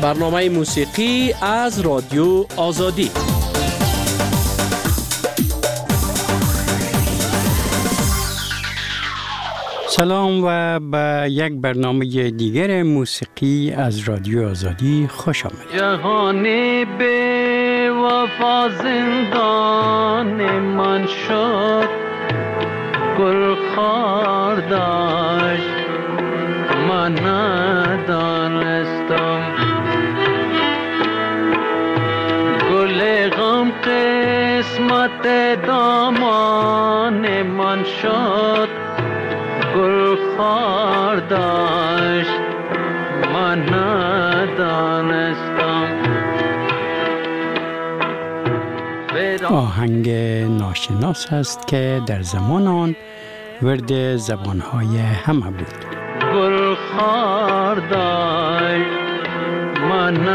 برنامه موسیقی از رادیو آزادی. سلام و به یک برنامه دیگر موسیقی از رادیو آزادی خوش آمدید. جهانی به وفا زندان من شد، گل خار داشت من ندانستم، گل غم قسمت دامان من شد، گل خار داشت من ندانستم. آهنگ ناشناس است که در زمان آن ورد زبانهای همه بود. گل خار داشت من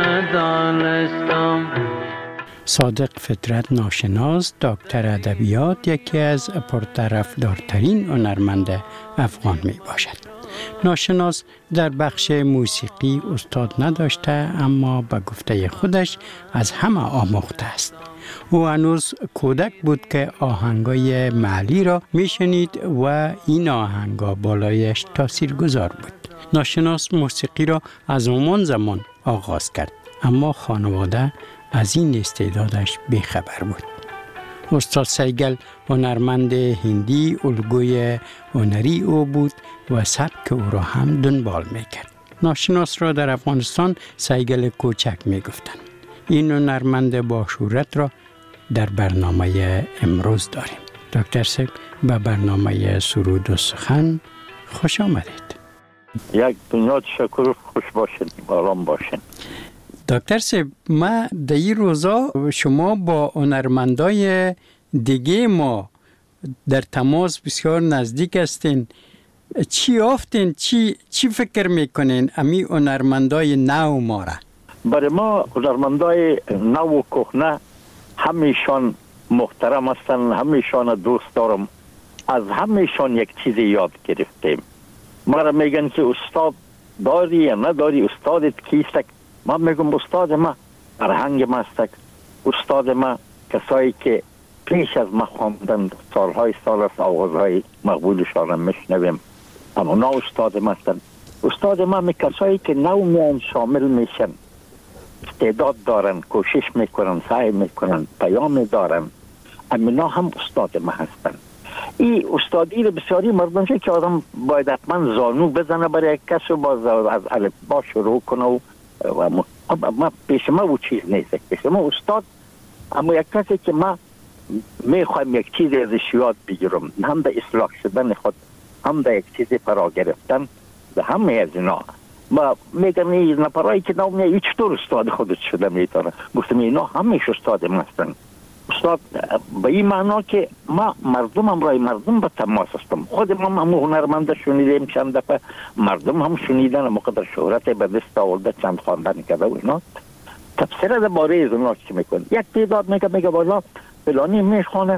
ندانستم. صادق فطرت ناشناس، دکتر ادبیات، یکی از پرطرفدارترین هنرمند افغان می باشد. ناشناس در بخش موسیقی استاد نداشته، اما به گفته خودش از همه آموخته است. او هنوز کودک بود که آهنگای محلی را میشنید و این آهنگا بالایش تاثیرگذار بود. ناشناس موسیقی را از همان زمان آغاز کرد، اما خانواده از این استعدادش بیخبر بود. استاد سیگل هنرمند هندی الگوی هنری او بود و سبک او را هم دنبال میکرد. ناشناس را در افغانستان سیگل کوچک میگفتند. این هنرمند با شهرت را در برنامه امروز داریم. دکتر صاحب، به برنامه سرود و سخن خوش آمدید. یک دنیا تشکر، خوش باشین، آرام باشین. دکتر صاحب، ما در این روزا شما با هنرمندای دیگه ما در تماس بسیار نزدیک هستین. چی آفتین؟ چی فکر میکنین امی هنرمندای نو ما را؟ برای ما هنرمندای نو و کهنه همیشان محترم هستن، همیشان دوست دارم. از همیشان یک چیز یاد گرفتیم. ما را میگن که استاد داری یا نداری، استادت کیست؟ ما میگم استاد ما فرهنگ ما است. استاد ما کسایی که پیش از ما خواندن، سالهای سال است آوازهای مقبولشان را میشنویم، اما نه استاد ما هستند. استاد ما می کسایی که نو میان شامل میشن، استعداد دارن، کوشش میکنن، سعی میکنن، پیام دارن، امینا هم استاد ما هستن. این استادی رو بسیاری مردم که آدم باید حتما زانو بزنه برای یک کس و باز از الفبا شروع کنه و ما پیش ما او چیز نیست. پیش ما استاد اما یک کسی که ما میخوایم یک چیز ازش یاد بگیرم، هم به اصلاح شدن خود، هم به یک چیز فرا گرفتن، به همه از اینا ما میگم این نفرایی که نامیه چطور استاد خودت شده میتونه. گفتم اینا همیشه استاد ما هستن. استاد به این معنا که ما مردم هم رای مردم به تماس هستم. خودم هم هنرمنده شنیدیم چند دفعه، مردم هم شنیدن، مقدر شهرت به دست آورده، چند خواندن کرده و اینا تفسیر از باره از اونا چی میکنه. یک تعداد میگه والا فلانی میخوانه،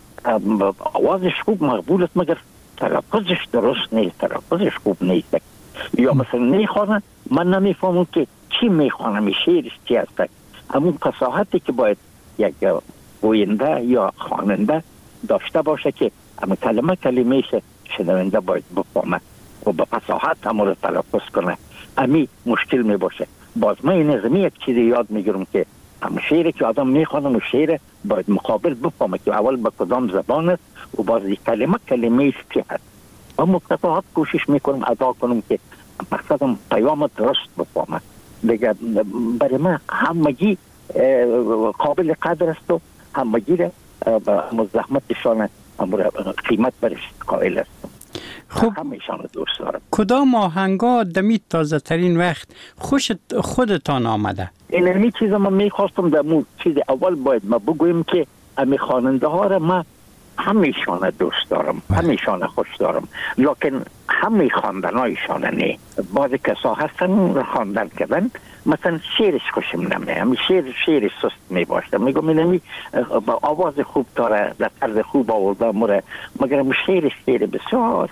آوازش خوب مقبول است مگر تلفظش درست نیست، تلفظش خوب نیست. یا مثلا میخوانه من نمیفهمم که چی میخوانه، می شعرش چی هست. همون فصاحتی که باید یک گوینده یا خواننده داشته باشه که همه کلمهش شنونده باید بفهمه و به فصاحت همون رو تلفظ کنه. امی مشکل می باشه. باز من این از یک چیز یاد میگیرم که همون شعری که آدم میخوانه و شعر باید مقابل بفهمه که اول به کدام زبان است و باز کلمهش چی هست. و مفتفاحت کوشش میکنم ادا کنم که مقصدم پیام درست بفهمه. دیگه برای من همگی قابل قدر است و همگی را زحمتشان قیمت برش قائل است. خب همیشان دوست دارم. کدام آهنگا دمی تازه ترین وقت خودتان آمده؟ این چیز ما میخواستم در مون چیز اول باید ما بگویم که امی خواننده ها را ما همیشان دوست دارم، همیشان خوش دارم، لیکن همی خواندن هایشان نه. بعضی کسا هستن خواندن کردن، مثلا شعرش خوشم نمیاد، همی شعرش سست می باشه، میگم اینمی با آواز خوب داره، در طرز خوب آورده مره، مگر شعر بسیار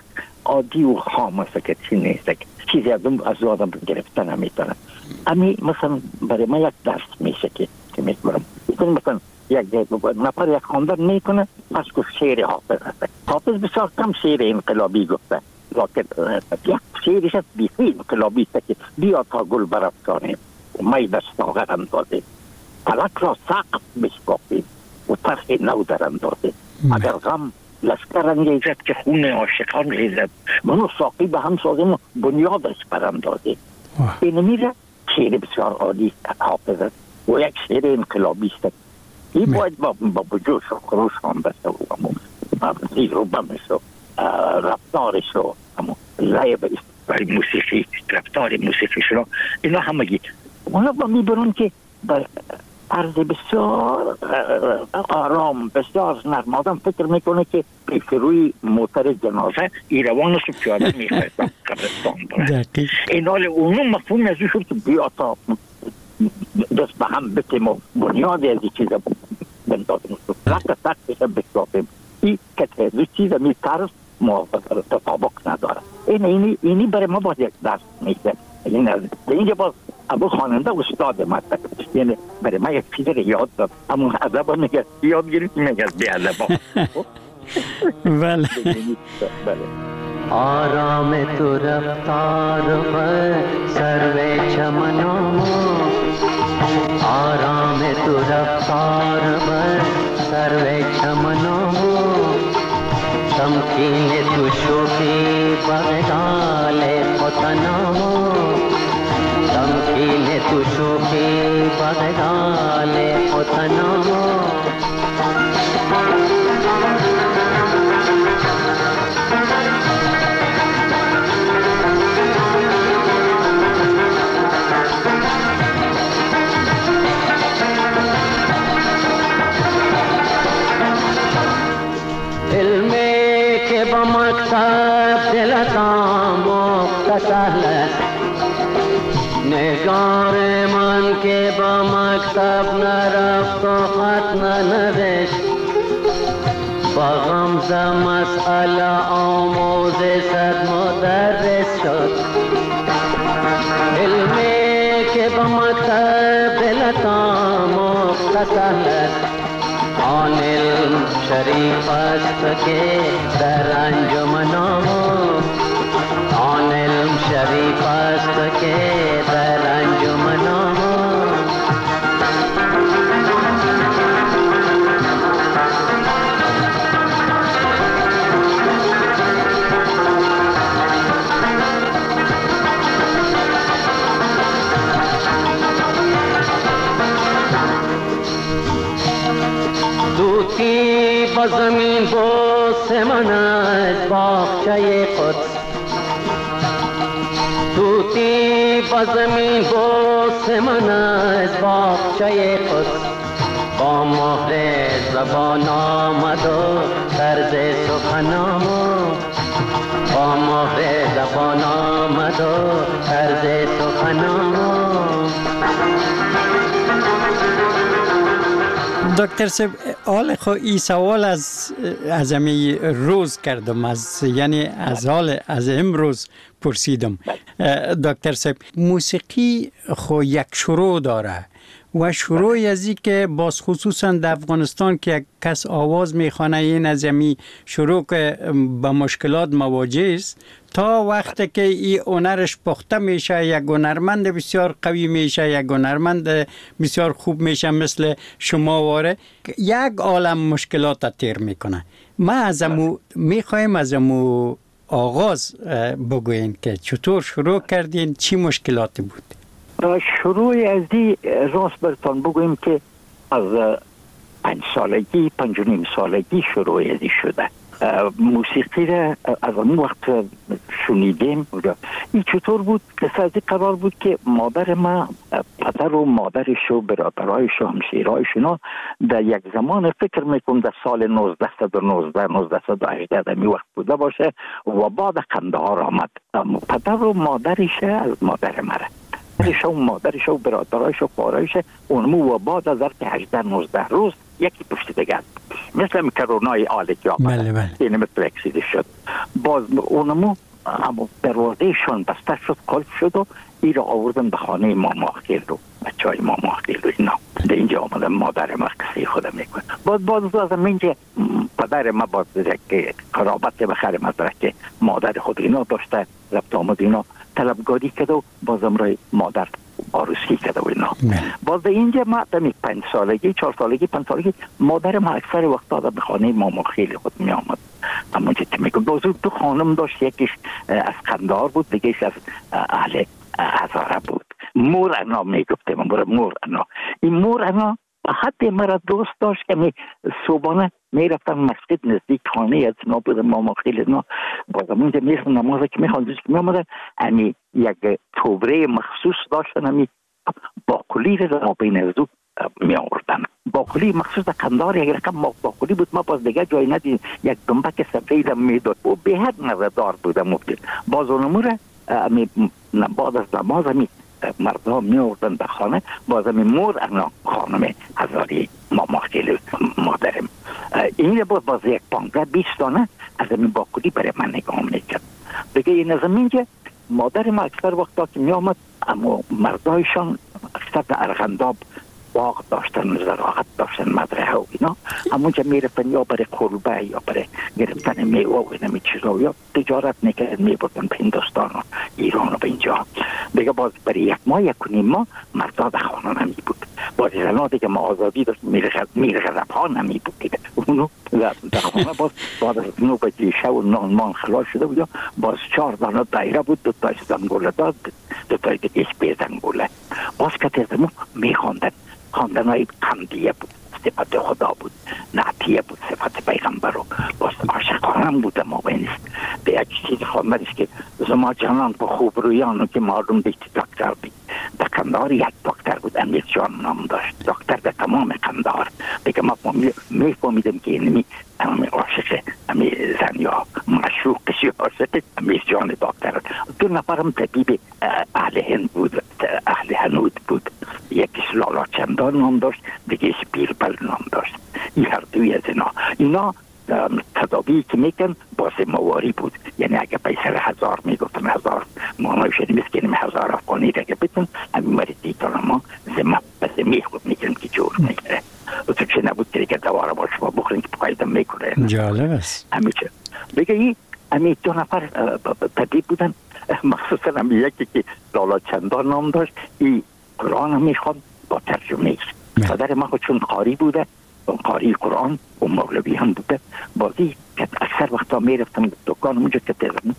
عادی و خام است که چی نیست، چیزی از آدم گرفتن نمیتونه. امی مثلا برای ما یک درس میشه که میکنم. مثلا یک نفر یک خواندن میکنه، پس گفت شعر حافظ است. حافظ بسیار کم شعر انقلابی گفته، لکن یک شعرش بیخی انقلابی است که بیا تا گل برافکنیم می در ساغر اندازیم، فلک را سقف بشکافیم و طرح نو در اندازیم. اگر غم لشکر انگیزد که خون عاشقان ریزد، منو ساقی به هم سازیم و بنیادش براندازیم. این میره شعر بسیار عالی حافظ است و یک شعر انقلابی است. این باید با جوش و خروش خوانده شد و زیر و بمش و رفتارش و لعب موسیقی، رفتار موسیقی شد، اینا همگی اونا با میبرون که عرض بسیار آرام، بسیار نرم. آدم فکر میکنه که پیش روی موتر جنازه ایروانش رو پیاده میخواید قبرستان بره. این حال اونو مفهوم از شد که بیا تا دست به هم بتیم و بنیادی از این چیز بندازیم، رقت سختش بشکافیم. این که دو چیز می طرز تطابق نداره. اینی برای ما باید یک درس میشه. اینجا باز ابو خواننده استاد مطلب، یعنی برای ما یک چیز رو یاد داد، اما ادب میگه یاد گیرید میگه بی ادب. بله. آرام تو رفتار و سرو چمنو، آرام تو رفتار و سرو چمنو، تمکین تو شوخی بغدال خطنو، تمکین تو شوخی بغدال خطنو. نگار من که با مکتب نرفت و خط ننوشت، با غمزه مسئله آموز صد مدرس شد. علمی که با مکتب دلت آموخت سهل، آن علم شریف است که در انجمن آموخت، آن علم شریف است که در انجمن آموخت. دوتی با زمین بوس من از باغچه قدس، توتی با زمین بوس من از باغچه قدس، با مهر زبان آمد و طرز سخن آمد، با مهر زبان آمد و طرز سخن آمد. دکتر صاحب، حال خو این سوال از امی روز کردم، یعنی از حال از امروز پرسیدم. دکتر صاحب، موسیقی خو یک شروع داره و شروع از این که باز خصوصا در افغانستان که یک کس آواز میخوانه این از امی شروع که با مشکلات مواجه است تا وقتی که این هنرش پخته میشه، یک هنرمند بسیار قوی میشه، یک هنرمند بسیار خوب میشه مثل شما واره، یک عالم مشکلات تیر میکنه. ما از امو میخوایم از امو آغاز بگوین که چطور شروع کردین، چی مشکلاتی بود؟ شروع از دی راست برتان بگویم که از 5 سالگی 5.5 سالگی شروع از دی شده. موسیقی را از اون وقت شنیدیم. این چطور بود؟ که از قرار بود که مادر ما، پدر و مادرش و برادرایش و همسایه‌هایشون در یک زمان فکر میکنم در سال 1918 می وقت بوده باشه و بعد قندهار آمد. پدر و مادرش از مادر مره، مادرش و برادرایش و خواهرایش اونمو و بعد از 18-19 روز یکی پشت دیگر مثل کرونای آلکی آمده این مثل اکسیده شد. باز اونمو اما دروازهشان بسته شد، قلب شد و ای را آوردن به خانه ماما خیل رو، بچه های ماما خیل رو اینا به اینجا آمدن. مادر ما قصه خودم میکنه. باز از اینجا پدر ما باز که قرابت بخیر مدرک مادر خود اینا داشته، رفت آمد اینا طلبگاری کرده و بازم رای مادر عروسی کرده و اینا. باز اینجا ما دمی 5 سالگی 4 سالگی 5 سالگی مادر ما اکثر وقت داده به خانه ماما خیلی خود می آمد. اما چه میگم باز دو خانم داشت، یکیش از قندهار بود، دیگهش از اهل هزاره بود. مور انا میگفتم مور انا. این مور انا حتی مرا دوست داشت که می صبحانه میرفتم مسجد نزدیک خانه از اینا بود ماما خیلی اینا. بازم اونجا میرفتم نماز که میخواندن میامدن امی یک توبره مخصوص داشتن، امی باقلی را بین از دو می آوردن. باقلی مخصوص قندهار یک رقم باقلی بود، ما باز دیگه جای ندید. یک دنبک سفید میداد و به حد مزه‌دار بود. مفید باز اونمو را بعد از نماز امی مردم می آوردن به خانه. باز امی مور انا خانم هزاری ماما خیلی مادرم این باز یک 15-20 دانه از امی باقلی برای من نگاه میکرد. دیگه این از اینجا مادر ما اکثر وقتا که می آمد اما مردایشان اکثر در ارغنداب باغ داشتن، زراعت داشتن، مزرعه و اینا. همونجا میرفتن یا برای قربه یا برای گرفتن میوه و اینمی چیزا یا تجارت میکردن میبردن به هندوستان و ایران و به اینجا. دیگه باز برای 1 ماه 1.5 ماه مردا در خانه نمی بود. باز زنا دیگه ما آزادی داشت، میرغذب ها نمی بود دیگه. اونو در خانه باز بعد از 9 بجه شب و نان خلاص شده بود. باز 4 دانه دایره بود، 2 تا زنگوله داد، 2 تا دیگه به زنگوله. باز که تزمو میخواندن. خواندنهای قمدیه بود، صفت خدا بود، نعتیه بود، صفت پیغمبر رو باز عاشقانم بود. ما بینست به یک چیز خواندنش که زما جانان په خوب رویانو که معلوم دیگه دکتر بود. در قندهار یک دکتر بود، امیر جان نام داشت، دکتر در تمام قندهار. دیگه ما میفهمیدم که اینمی عاشق امی زن یا معشوقش یا عاشق امیر جان دکتر. 2 نفرم طبیب اهل هند بود، اهل هنود بود. یکیش لالا چندان نام داشت، دیگهش بیربل نام داشت. این هر دوی از اینا تدابی که میکن باز مواری بود. یعنی اگه پیسر 1000 میگفتن 1000 مانایش نیست که 1000 افغانی اگه بتون همین مریضی تا ما زمه خود میکنم که جور میگره. و تو چه نبود که دواره با شما بخورین که پایدم میکنه. جالب است. همیشه بگه این 2 نفر طبیب بودن، مخصوصا همی یکی که لالا چندان نام داشت. این قرآن هم میخواد با ترجمه ایست. پدر ما خود چون قاری بوده، قاری قرآن و مولوی هم بوده. بازی که اکثر وقتا میرفتم دکان اونجا که تزمون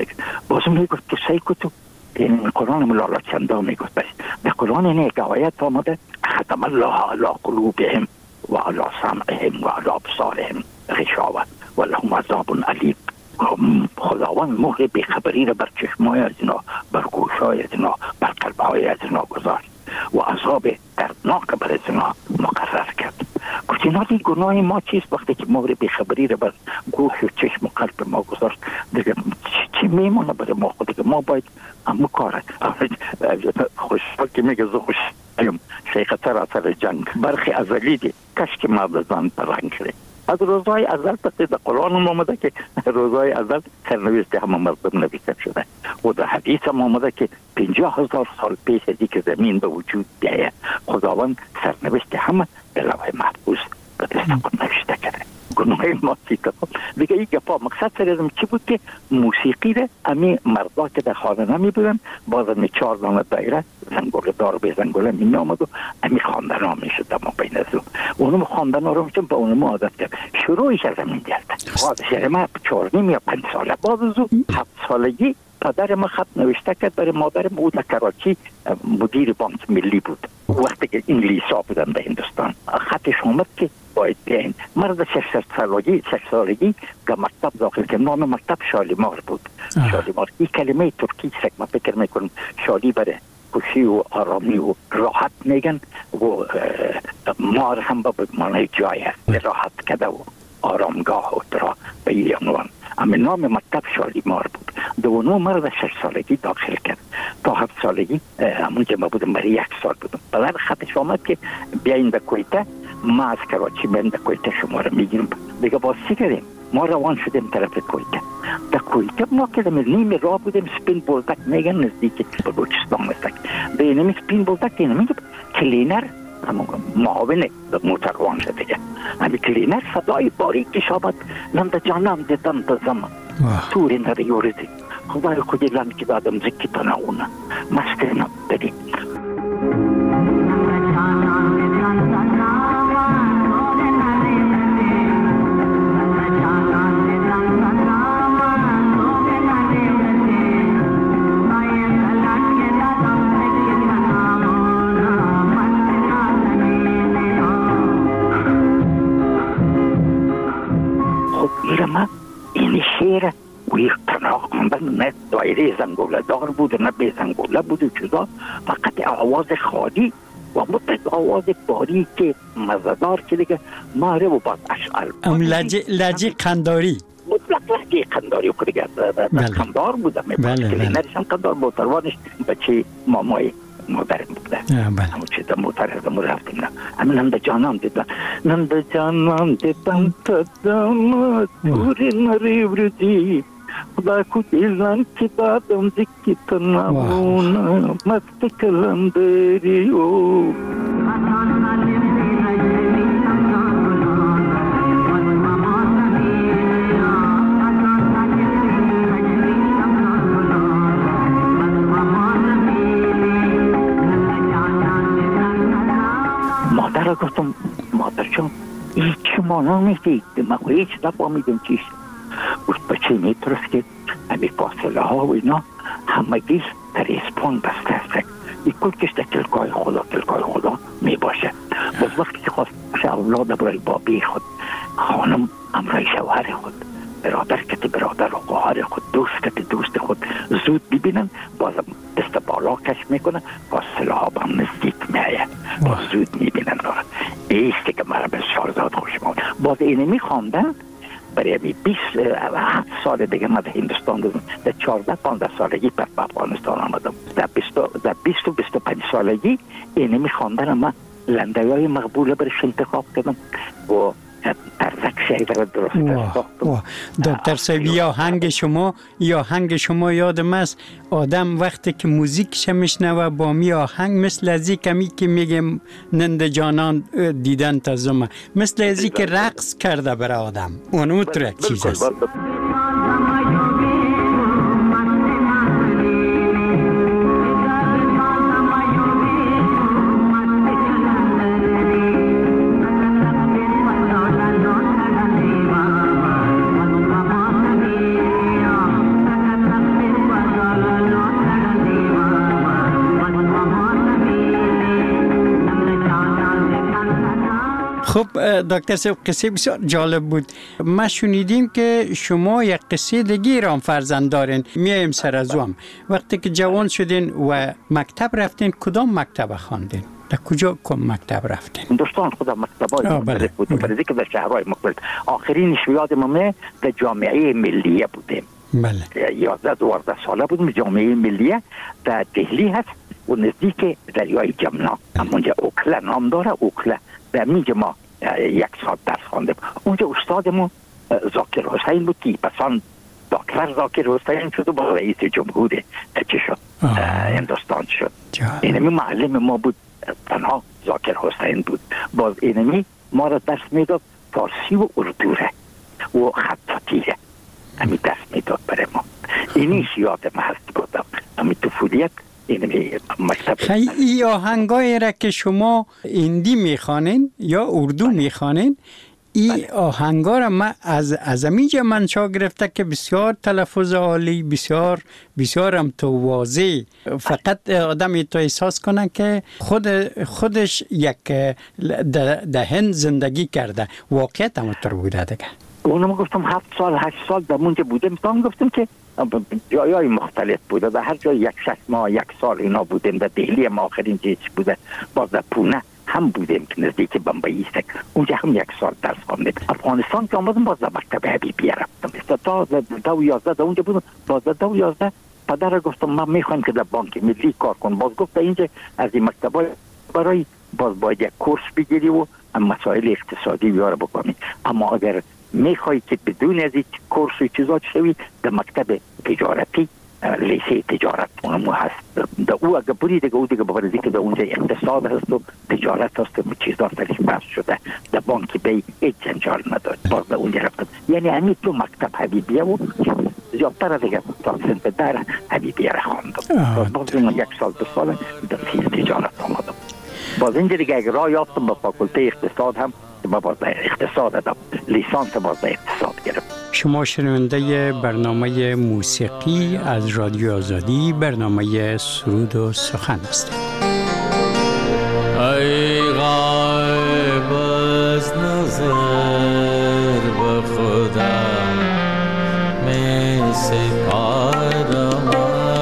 بازم میگفت که سیکو تو این قرآن مولانا چندان میگفت. بس در قرآن این یک آیت آمده ختم الله علی قلوبهم و علی سمعهم و علی ابصارهم غشاوه و لهم عذاب علیم. خداوند مهر بیخبری را بر چشمای از اینا، بر گوشای از اینا، بر قلبهای از اینا گذاشت و عذاب دردناک بر از اینا مقرر کرد. گفت اینا دی گناه ما چیست وقتی که مهر بیخبری را بر گوش و چشم و قلب ما گذاشت؟ دیگه چی میمونه برای ما خود که ما باید همو کاره. خوشحال که میگه زو خوش ایم شیخ سراسر جنگ برخی ازلی دی کش که مردزان پرنگ کرد. از روزهای ازل پس در قرآن آمده که روزهای ازل سرنوشت همه مردم نوشته شده و در حدیث هم آمده که 50,000 سال پیش از که زمین به وجود بیاید خداوند سرنوشت همه به لوح محفوظ به دست خود نوشته کرده. گناه ما چیزه دیگه این گفا مقصد سرزم چی بود که موسیقی را امی مردا که در خانه نمی بودن باز امی 4 دانه دایره زنگوله دار به زنگوله می آمد و امی خواندن ها می شد ما بین از اونم خواندن ها رو میشون به اونم عادت کرد. شروعش از همین گرد شهر ما 4 یا 5 ساله باز از 7 سالگی پدر ما خط نوشته کرد برای مادرم. او در کراچی مدیر بانک ملی بود وقتی که انگلیسا بودن به هندوستان. خطش آمد که باید بیاین. مرد 6 سالگی که مکتب داخل که نام مکتب شالیمار بود. شالیمار این کلمه ترکی است ما فکر میکنم شالی برای خوشی و آرامی و راحت میگن و مار هم به معنی جای است راحت کده و آرامگاه و درا به این عنوان. اما نام مکتب شالیمار بود. دوانو مرد 6 سالگی داخل کرد تا 7 سالگی همونجا ما بودم برای 1 سال بودم. بلر خطش آمد که بیاین به کویته، ما از کراچی بیاین به کویته شما رو میگیریم. دیگه باز چی کردیم؟ ما روان شدیم طرف کویته. در کویته ما که نیم راه بودیم، سپین بولدک میگن نزدیک بلوچستان است. به اینمی سپین بولدک اینمی کلینر معاون موتروان شده دیگه. همین کلینر صدای باریکش آمد، لنده جانم دیدم تا زمان توری نریوردی خدای خودی لند که دادم زکی تناونه مستینا بدی. این شعر وی تنها خوندن نه دایره زنگوله دار بود نه به زنگوله بود چیزا، فقط آواز خالی و مطلق آواز باریک مزدار که دیگه ماره و باز اشعال لجه قنداری مطلق لجه قنداری که دیگه قندار بودم. نریشم قندار موتروانش بچه مامای مادرم بوده. همون چه در موتر هستم و رفتیم. همین هم در جانم دیدم، نم در جانم دیدم تا داماد دوری نریوردی خدا کدیلن که دادم زکی تا نمونه مست کلندری او. مادر گفتم مادر چون این چه مانا میدید ما هیچ نفهمیدم چیست. گفت بچه میترس که همین فاصله ها و اینا همگی در اسپان بسته است. این کل کشته تلقای خدا می باشه. باز وقتی که خواست اولاد برای بابی خود، خانم امرای شوهر خود، برادر کتی برادر و خواهر خود، دوست کتی دوست خود زود ببینن، بازم دست بالا کش میکنن، فاصله ها با هم نزدیک میایه، باز زود میبینن دارن. ایستی که مرا به شارزاد خوشم آمد. باز اینه میخواندن برای 27 سال دیگه من در هندوستان بودم. در 14-15 سالگی پر افغانستان آمدم. در 20-25 سالگی اینه میخواندن من لنده‌های مقبوله برش انتخاب کردم و دکتر صاحب یا هنگ شما یادم است آدم وقتی که موزیک میشنوه با می آهنگ مثل ازی کمی که میگم نند جانان دیدن تا زمان مثل ازی که رقص کرده برای آدم اونو تو یک چیز است. خب دکتر صاحب قصه بسیار جالب بود. ما شنیدیم که شما یک قصه دیگه را فرزند دارین. میایم سر از هم وقتی که جوان شدین و مکتب رفتین کدام مکتب خواندین؟ در کجا مکتب رفتین؟ هندوستان خودم مکتبای مختلف بود. برای که در شهرهای مختلف. آخرین یاد ما در جامعه ملیه بودیم. بله. 11-12 ساله بودیم. جامعه ملیه در دهلی هست و نزدیک دریای جمنا. همونجا اوکلا نام داره. اوکلا در میگه ما 1 سال درس خواندیم. اونجا استادمون ذاکر حسین بود که پسان دکتر ذاکر حسین شد و با رئیس جمهور چه شد هندوستان شد. اینمی معلم ما بود، تنها ذاکر حسین بود. باز اینمی ما را درس میداد فارسی و اردو و خطاطیه همی درس میداد برای ما. اینیش یاد ما هست بودم همی طفولیت. ای آهنگای را که شما هندی میخوانین یا اردو میخوانین ای آهنگا را من از امیجا منشا گرفته که بسیار تلفظ عالی، بسیار هم تو واضح، فقط آدم تو احساس کنه که خودش یک ده هند زندگی کرده. واقعیت هم طور بوده دیگه. اونم گفتم 7 سال 8 سال در اونجا بودم. تام گفتم که جایای مختلف بوده. در هر جای 6 ماه 1 سال اینا بودیم. در دهلی ما آخرین چیز بوده. باز در پونه هم بودیم که نزدیک بمبئی است. اونجا هم 1 سال درس خواندیم. افغانستان که آمدم باز در مکتب حبیبیه رفتم. تا 2011 در اونجا بودم. باز در 2011 پدر گفتم من میخوام که در بانک ملی کار کنم. باز گفت اینجا از این مکتبای برای باز باید یک کورس بگیری و مسائل اقتصادی بیاره بکنی. اما اگر میخوای که بدون از این کورس و چیزات شوی، در مکتب تجارتی لیسه تجارت اونمو هست، در او اگر بری دیگه او دیگه ببرزی که در اونجا اقتصاد هست و تجارت هست و چیزات درش بحث شده، در بانکی بی هیچ جنجال نداره، باز در اونجا رفتن. یعنی همین تو مکتب حبیبیه و زیادتر دیگه تا سنت در حبیبیه را خواندم. باز این 1 سال 2 سال در فیز تجارت آمدم. باز اینجا دیگه اگر راه یافتم به فاکولته اقتصاد هم باز اقتصاد دادم، لیسانس باز اقتصاد گرفت. شما شنونده برنامه موسیقی از رادیو آزادی، برنامه سرود و سخن هستید. ای غایب از نظر به خدا می سپارم،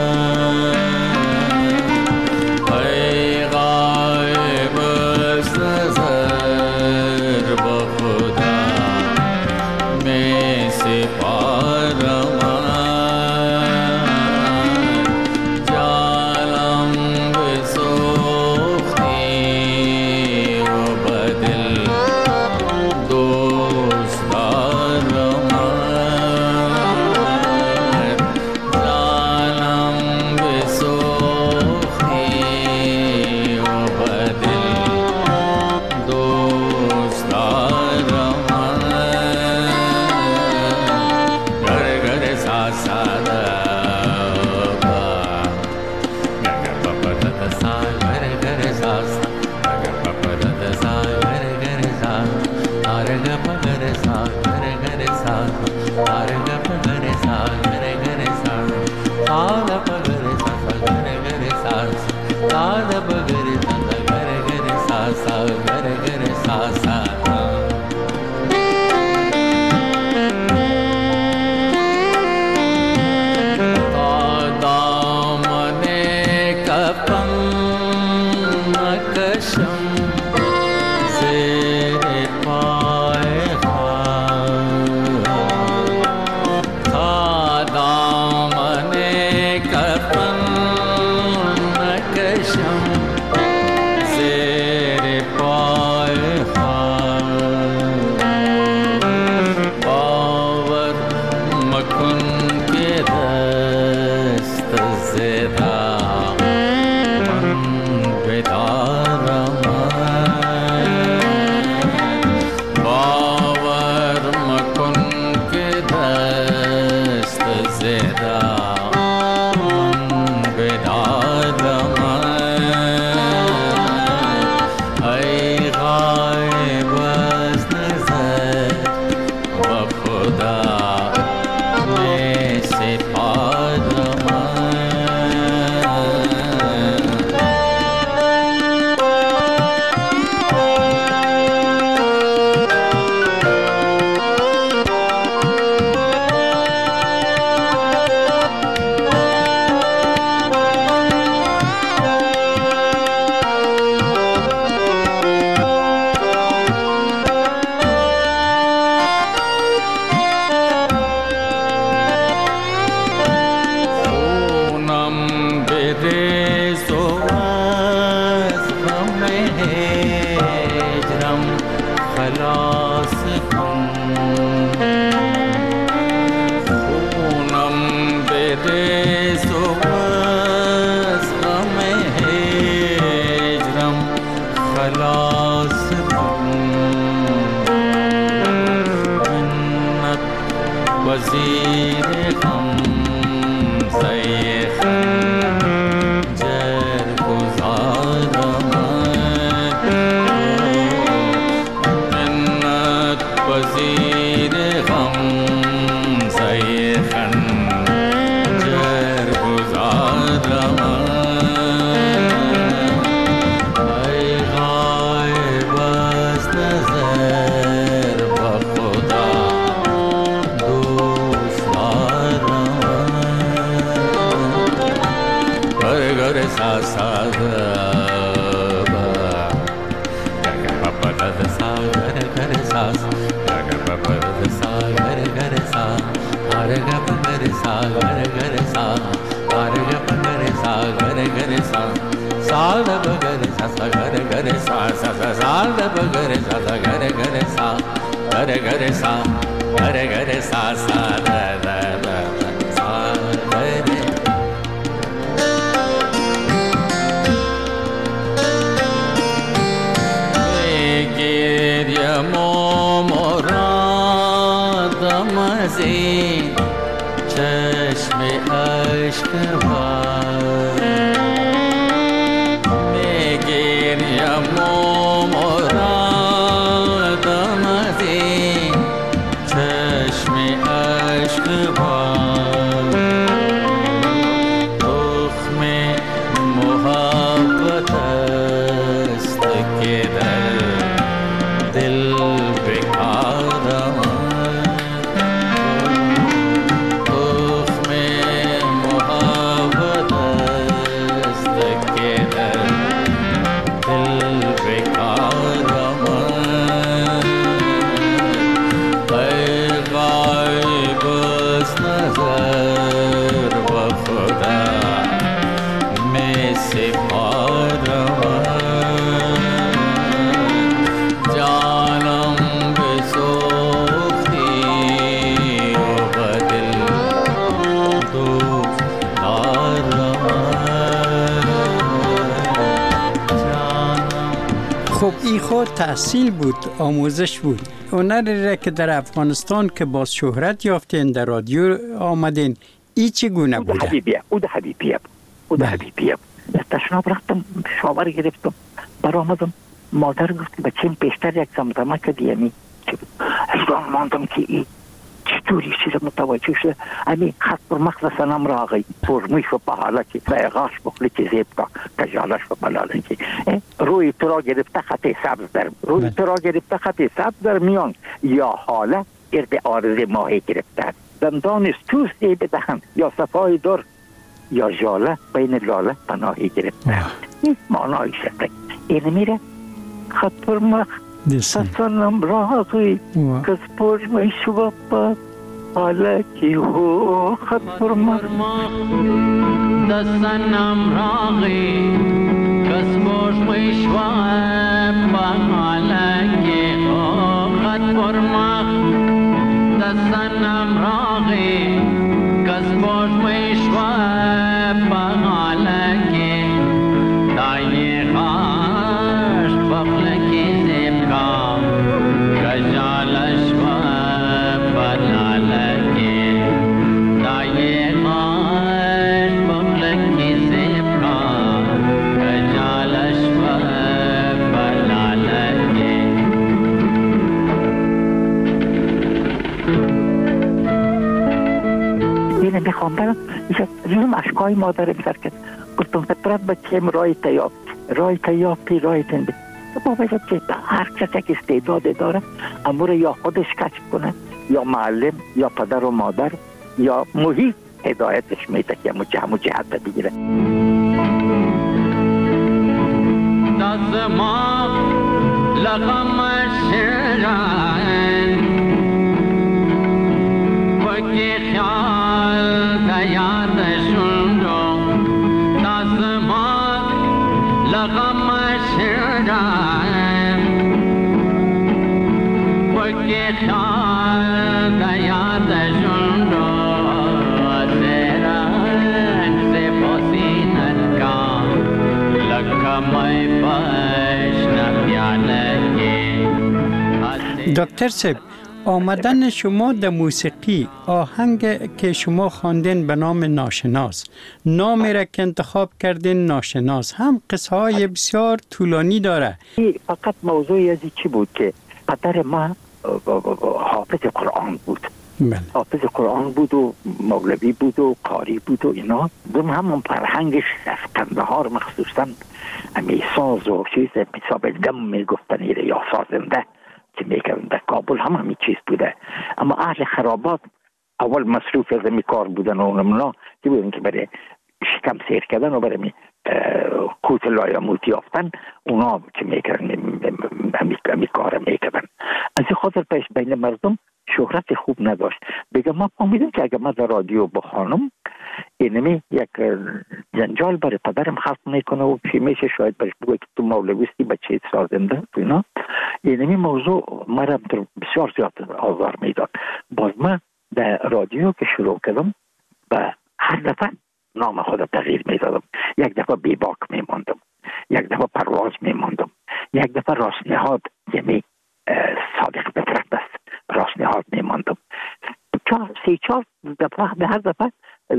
ای غایب از نظر به خدا می سپارم، جانم بسوختی و بدل دوست دارم، جانم بسوختی و بدل دوست دارم، گر گر سا سا دا با گر پا دا سا گر گر سا سا گر پا دا سا گر گر سا آر گ پا گر سا گر گر سا آر گ پا گر سا گر گر سا آ دا پا گر سا گر گر سا آ دا پا گر سا گر گر سا گر گر سا sa sa sa da ba ga re sa sa ga re sa sa sa sa da ba ga re sa sa ga re sa ga re sa sa da da da sa ga re geriye moradam azin چشم عشق var میگیریم مرادم از این چشم عشق var تخم محبت است که در دل بکارم خب این خود تحصیل بود، آموزش بود. هنری را که در افغانستان که باز شهرت یافتین در رادیو آمدین، این چگونه بوده؟ او ده حبیبیه تشناب رفتم شاور گرفتم برآمدم مادر گفت بچه‌م پیشتر یک زمزمه کردی یعنی حیران ماندم که این چطوری چیز متوجه شده امی خط پر مغز سنم راغی فرمیش و بحاله که بیغاش بخلی که زیب که کجالش و بلاله که روی تو را گرفته خط سبز در میان یا حاله گرد آرز ماهی گرفته دندان توس بدهن یا صفای در یا جاله بین لاله پناهی گرفته این معنای شده این میره خط پر مغز سنم راغی کس پرمش و بد حالا که هو خط پر مغز دستنم راغی کس پرمش و بد حالا که هو خط پر مغز دستنم راغی کس پرمش و بد حالا که دایی خاش بخلکی کجالش و بلالکی دایی خاش بخلکی زیبکا کجالش و بلالکی اینه میخوام برم جنم اشکای مادرم سر کرد گفتم فطرت بچه‌م رای تیافتی رای تنده بابا که هر کسی که استعداد داره امور یا خودش کشف کنه یا معلم یا پدر و مادر یا محیط هدایتش میده که همو جهت بگیره دزما لغم شیران وکی خیال دیادشون رو دزما لغم شیران وکی خیال دیادشون رو زیران سپاسینت کام لکمای پشن پیالکی دکتر صاحب، آمدن شما در موسیقی، آهنگ که شما خواندین به نام ناشناس، نامی را که انتخاب کردین ناشناس، هم قصه های بسیار طولانی داره. فقط موضوعی از چی بود که پدر ما حافظ قرآن بود. حافظ قرآن بود و مولوی بود و قاری بود و اینا. دوم همون فرهنگش از کندهار مخصوصا امی ساز و چیز حساب دم میگفتن یا سازنده که میگن در کابل هم همین چیز بوده. اما اهل خرابات اول مصروف از می کار بودن و اونمنا که بودن که برای شکم سیر کردن و برای کوت لایموت یافتن اونا که میگن همی کار میکردن. از این خاطر پیش بین مردم شهرت خوب نداشت. بگم ما فهمیدم که اگر من در رادیو بخوانم اینمی یک جنجال برای پدرم خلق میکنه و چی میشه شاید برش بگوی که تو مولویستی بچه سازنده اینا. اینمی موضوع مرا بسیار زیاد آزار میداد. باز من در رادیو که شروع کردم و هر دفعه نام خود تغییر میدادم. یک دفعه بیباک میماندم، یک دفعه پرواز میماندم، یک دفعه راستنهاد، یعنی صادق فطرت است، راستنهاد میماندم. 3-4 دفعه به هر دفعه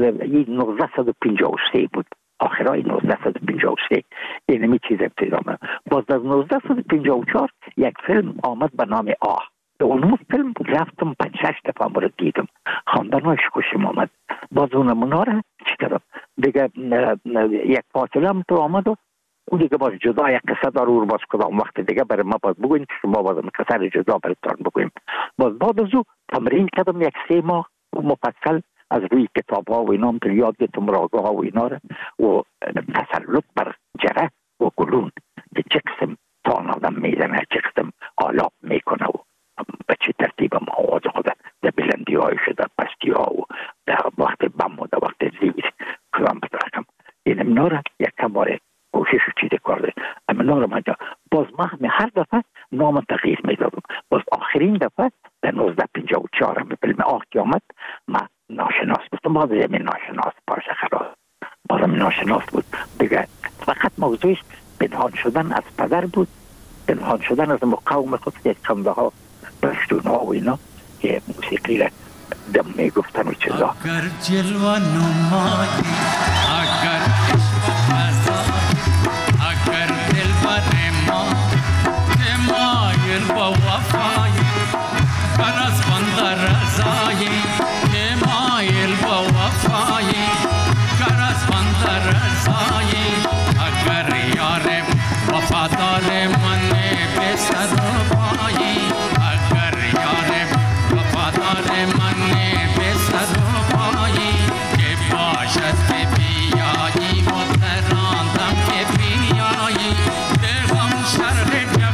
1953 بود، آخرای 1953 اینمی چیز ابتدا. باز در 1954 یک فیلم آمد به نام آه. اون فیلم رفتم 5-6 دفعه رو دیدم، خواندنش خوشم آمد. باز اون مناره چی کردم دیگه، یک فاصله هم تو آمد و اون دیگه باز جدا یک قصه داره و باز کدام وقت دیگه برای ما باز بگوین که شما باز قصه جدا برایتان بگویم. باز بعد از او تمرین کردم یک 3 ماه مفصل از روی کتاب ها و اینا هم یاد گرفتم، راگه ها و اینا رو و تسلط بر جره و گلون که چه قسم تان آدم میزنه، چه قسم آلاب میکنه و به چه ترتیب هم آواز خود در بلندی های شده، پستی ها و در وقت بم و در وقت زیر کلام بترکم. این امنا را یک کم باره کوشش و چیز کرده. امنا را من باز من هر دفعه نام تغییر میدادم. باز آخرین دفعه در 1954 به فیلم آه که آمد من ناشناس بودم. باز همین ناشناس باشه خلاص، باز همین ناشناس بود دیگه. فقط موضوعش پنهان شدن از پدر بود، پنهان شدن از قوم خود که خنده ها پشتون ها و اینا که موسیقی را دم میگفتن و چیزا. اگر جلوه نمایی، اگر عشق و فضایی، اگر دل بر ما که مایل با وفایی، گر از بنده رضایی که مایل با وفایی، گر از بنده رضایی، اگر یار وفادار من به سر و پایی، اگر یار وفادار من به سر و پایی، که باشد که بیایی متراندم که بیایی، دلم شرح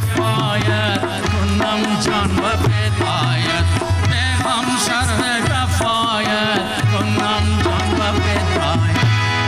کفایت کنم جان و فدایت، دلم شرح کفایت کنم جان و فدایت.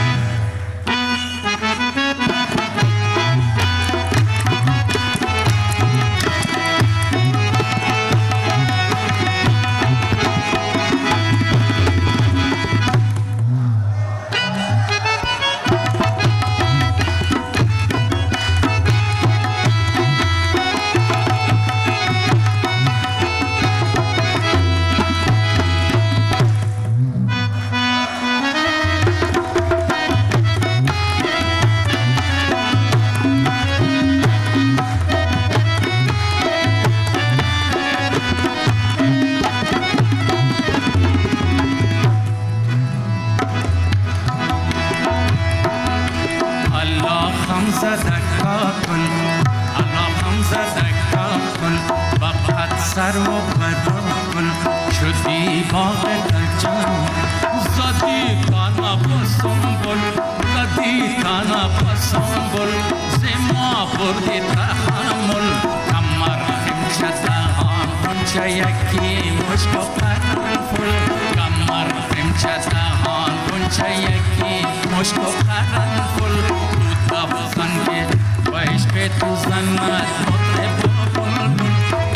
سر و بدن شدی باغ دلجان، زدی تانا بسنبل، زدی تانا بسنبل، زما بردی تحمل، کمر خمچه دهان کنچه یکی مشک و قرنفل، کمر خمچه دهان کنچه یکی مشک و قرنفل، تو دفزن که و عشق تو زند مطرب و بلبل،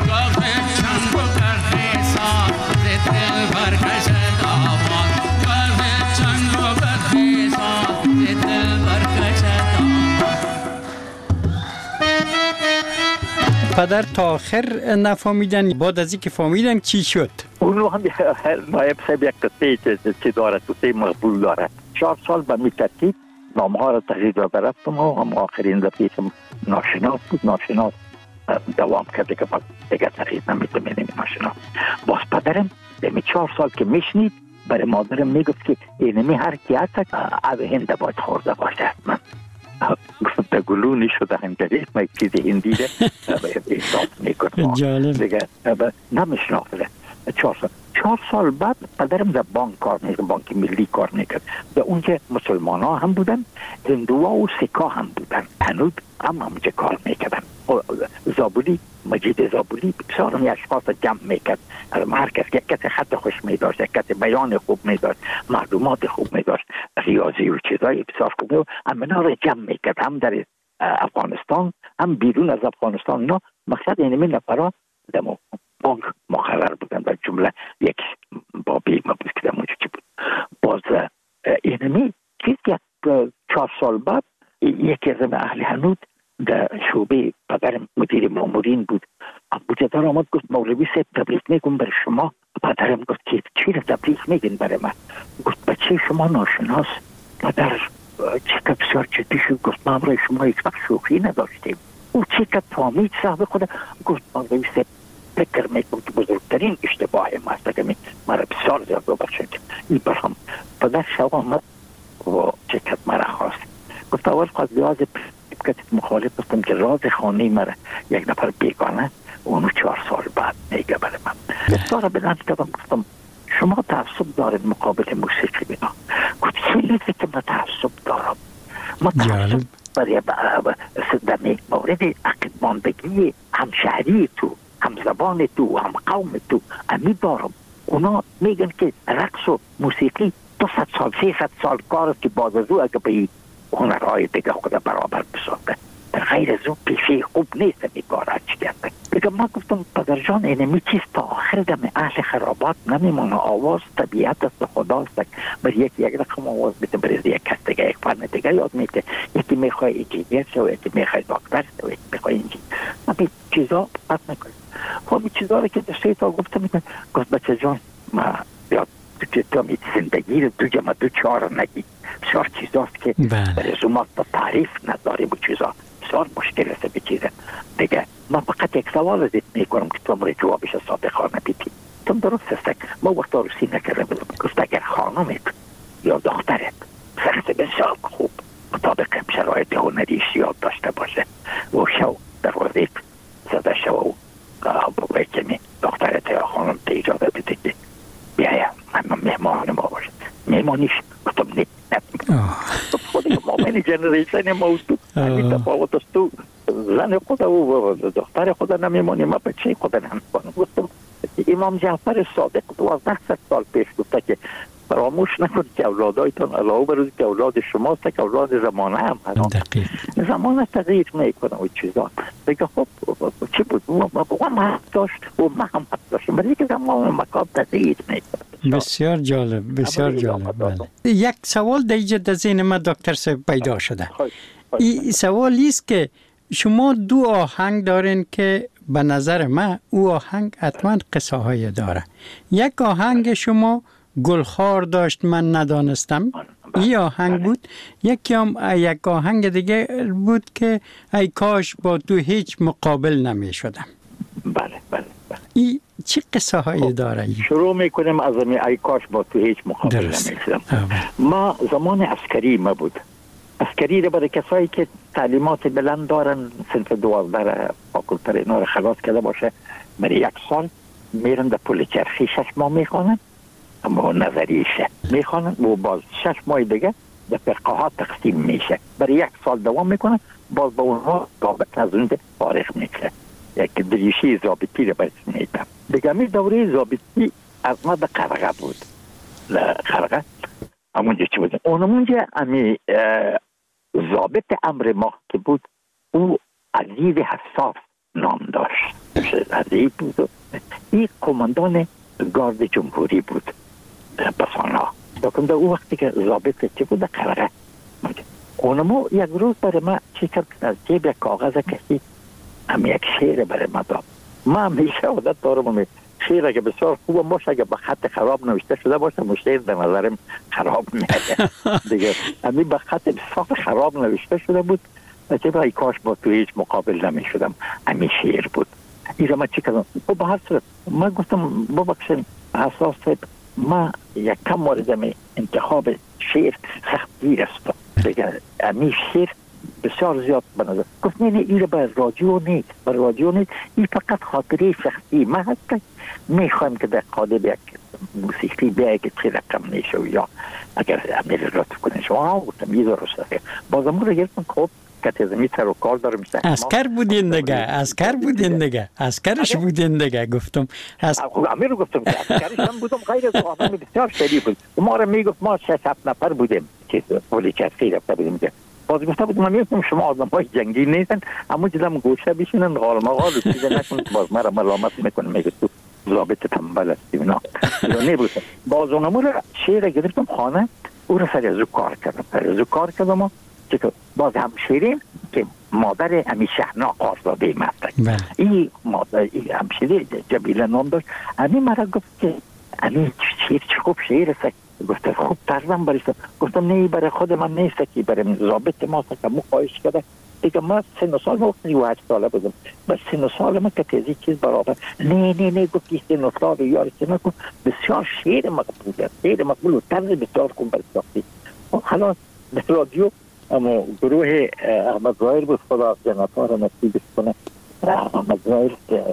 پدر تا آخر نفهمیدن، بعد از اینکه فهمیدن چی شد؟ اونو هم نایب صاحب یک قصه چی داره، قصه مقبول داره. 4 سال به می ترتیب نامه ها را تغییر داده رفتم و هم آخرین دفعه ناشناس بود. ناشناس دوام کرده که باز دیگه تغییر نمیتونم ناشناس. باز پدرم به 4 سال که میشنید برای مادرم میگفت که اینمی هر کی هست از هنده باید خورده باشه. من گفت گلونی شده هنگری ما یک چیز هندیده احساس میکنم دیگه نمیشناخته. 4 سال بعد پدرم در بانک کار میکرد، بانک ملی کار میکرد. در اونجا مسلمان ها هم بودن، هندوها و سیکا هم بودن، هنوز هم همونجا کار میکردن. زابلی، مجید زابلی بسیار می اشخاص جمع میکرد. هر کس یک کس خط خوش می داشت، یک کس بیان خوب می داشت، معلومات خوب می داشت، ریاضی و چیزای بسیار خوب می داشت. امنا رو جمع میکرد، هم در افغانستان هم بیرون از افغانستان. اینا مقصد اینمی نفرات در بانک مقرر بودن، در جمله یک بابی ما بود که در موجود بود. باز اینمی چیز که 4 سال بعد یکی از اهل حنود در شعبه پدرم مدیر مامورین بود، ابو جدار آمد گفت مولوی صاحب تبلیغ میگم برای شما. پدرم گفت که چی را تبلیغ میگین برای من؟ گفت بچه شما ناشناس. پدر چقدر بسیار جدی شد، گفت ما برای شما هیچ وقت شوخی نداشتیم. او چقدر فهمید صاحب خود، گفت مولوی صاحب فکر میکنم که بزرگترین اشتباه ما است که مرا بسیار زیاد ببخشید. این برهم پدر شو آمد و چقدر مرا خواست. گفت اول خواست لحاظ که مخالف هستم که راز خانه مرا یک نفر بیگانه اونو 4 سال بعد میگه برای من. بسیار بلند کردم گفتم شما تعصب دارید مقابل موسیقی بنا. گفت خیلی که من تعصب دارم. ما تعصب برای در مورد عقد ماندگی همشهری تو، هم زبان تو، هم قوم تو امی دارم. اونا میگن که رقص و موسیقی 200 سال 300 سال کار است که باز از او اگه به هنرهای دیگه خود برابر بسازه، در غیر از اون پیشه خوب نیست می کار چی کرده. بگم ما گفتم پدر جان اینمی چیز تا آخر دم اهل خرابات نمیمونه. آواز طبیعت است، خداست. بر یک رقم آواز بیده، بر یک کس دیگه یک فن دیگه یاد میده. یکی میخواه انجینیر شو، یکی میخواه دکتر شو، یکی میخواه انجینیر. همین چیزا پس نکنید. خب این چیزا رو که در 3 تا گفته میکنه. گفت بچه جان ما یاد تو می زندگی رو دو جمع 2 4 نگی. بسیار چیزاست که برای ما تعریف نداریم. و چیزا بسیار مشکل است به چیزه دیگه. من فقط یک سوال ازت میکنم که تو امروز جوابش صادقانه بیدی. تو درست است ما وقت روسی نکرده بودم. گفت اگر خانمت یا دخترت شخص بسیار خوب مطابق شرایط هنری یاد داشته باشه و شو در وظیف زده شو و بگوی که دخترت یا خانم تا اجازه بده که بیایم من مهمان ما باشه. مهمانیش گفتم نه خودی مؤمن جنریشن موضوع این تفاوت است. تو زن خود و دختر خود نمیمانی، ما بچه خود نمیمانم. گفتم امام جعفر صادق 1200 سال پیش گفته که فراموش نکنید که اولادایتان علاوه بر که اولاد شماست که اولاد زمانه هم هست. زمانه تغییر میکنه و چیزا. بگه خب چی بود؟ و ما حق داشت و ما هم حق داشتیم. برای که زمان مکان تغییر میکنه. بسیار جالب، بسیار جالب. یک سوال در اینجا در ذهن من دکتر صاحب پیدا شده. این سوالی است که شما 2 آهنگ دارین که به نظر من او آهنگ حتما قصه های داره. یک آهنگ شما گلخوار داشت من ندانستم، این آهنگ بود. یک آهنگ دیگه بود که ای کاش با تو هیچ مقابل نمی شدم. بله. این چه قصه هایی داره؟ شروع میکنیم از ای کاش با تو هیچ مقابل نمی شدم. ما زمان عسکری ما بود. عسکری رو برای کسایی که تعلیمات بلند دارن صنف 12 فاکولتر اینا رو خلاص کرده باشه، برای 1 سال میرن در پل چرخی 6 ماه میخوانن، اما نظریشه میخوانن و باز 6 ماه دیگه در فرقه ها تقسیم میشه. برای 1 سال دوام میکنن، باز با اونها ضابط از اون فارغ میشه. یک دریشی ضابطی رو برش میدم دیگه. می دوره ضابطی از ما به قرقه بود. قرقه همونجا چی بود؟ اونمونجا امی ضابط امر ما که بود او عزیز حساس نام داشت. عزیز بود. این کماندان گارد جمهوری بود بسانا. لیکن در او وقتی که ضابط چی بود قرقه اونمو یک روز برای ما چی کرد از جیب یک کاغذ کشید هم یک شعر برای ما داد. ما همیشه عادت دارم شعر که بسیار خوب باشه اگه با خط خراب نوشته شده باشه مشتر به نظرم خراب میاد دیگه. همین با خط بسیار خراب نوشته شده بود چه ای کاش با تو هیچ مقابل نمی شدم. همین شعر بود. این ما چی کردم؟ خب به هر صورت ما گفتم ببخشید حساس ما یک کم مورد انتخاب شعر سخت گیر است دیگه. همین شعر بسیار زیاد بنظر گفت نه این رو بر رادیو نیست، بر رادیو نیست. این فقط خاطره شخصی ما هست که میخوایم که در قالب یک موسیقی بیایی که چه رقم نیشه و یا اگر امیر لطف کنه شما گفتم یه درست باز امون رو گرفتم. خب کاتزمی سر و کار دارم. اسکر بودین دیگه اسکرش بودین دیگه. گفتم همین رو گفتم که اسکرش هم بودم. غیر از آدم بسیار شریف بود. ما رو میگفت ما 6-7 نفر بودیم که ولی چرخی رفته بودیم. باز گفته بودم من میگفتم شما آدم‌های جنگی نیستن، اما جلم گوشه بشینن غالمغال چیز نکن. باز مرا ملامت میکنه میگه تو ضابط تنبل هستی اینا. نبود. باز اونم رو شیر گرفتم خانه، او رو سر از کار کردم که باز هم شیرین که مادر امی شهنا قاصدی مستک. این مادر همشیری جبیله نام داشت. امی مرا گفت که امی شیر چه خوب شیر است. گفت خوب طرزم برشتم. گفتم نه برای خود من نیست که برای ضابط ما سکمو خواهش کرده دیگه. ما 3 سال ما 38 ساله بودم. بس 3 سال ما که تیزی چیز برابر نه گفتی 3 سال یاری چه نکن. بسیار شیر مقبول و طرز بسیار کن برای ساختی. حالا در رادیو اما گروه احمد ظاهر بود، خدا جنتها را نصیبش کنه. احمد ظاهر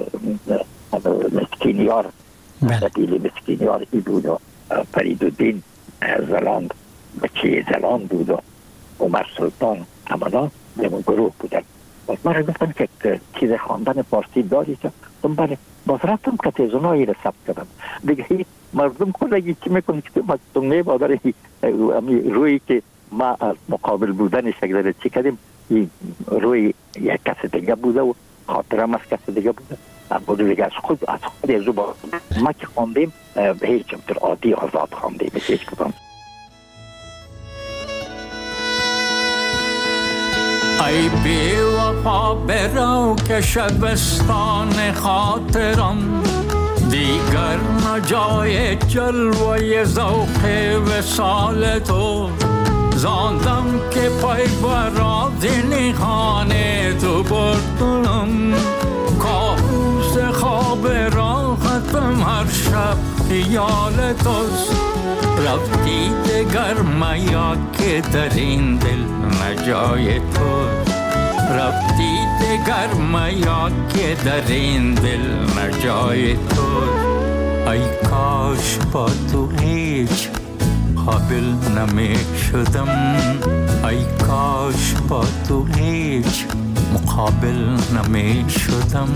مسکینیار قبیل مسکینیار ای بود و فریدالدین زلاند بچه زلاند بود و عمر سلطان همانا در گروه بودن. من را گفتم که چیز خواندن فارسی داری که بله. باز رفتم که تیزونایی را ثبت کردم دیگه. مردم کلگی چی میکنی که تو نبادر روی که ما مقابل بودنش اگر چی کردیم روی یک کس دیگه بوده و خاطرم از کس دیگه بوده. بوده دیگه از خود از با ما که خواندیم هیچ در عادی آزاد خواندیم هیچ کدام. ای بی وفا برو که شبستان خاطرم دیگر نجای جلوه ذوق وصال تو. زاندم که پای براد نیخان تو بردنم کابوس خواب راحتم هر شب خیال توست. رفتی دگر میاد که در این دل نجای توست. رفتی دگر میاد که در این دل نجای توست. ای کاش با تو هیچ قابل نمی شدم. ای کاش با تو هیچ مقابل نمی شدم.